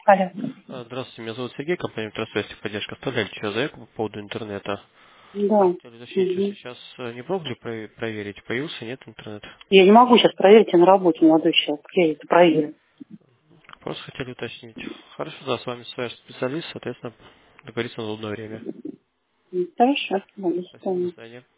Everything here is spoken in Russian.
Алло. Здравствуйте, меня зовут Сергей, компания «Трасвести», поддержка. Оставляли сейчас заявку по поводу интернета. Да. Хотели уточнить, что Мгм. сейчас не пробовали проверить, появился, нет интернет? Я не могу сейчас проверить, я на работе молодой человек. Я это проверю. Просто хотели уточнить. Хорошо, да, с вами свяжется специалист, соответственно, договориться на удобное время. Хорошо. Да, до Спасибо, до свидания. свидания.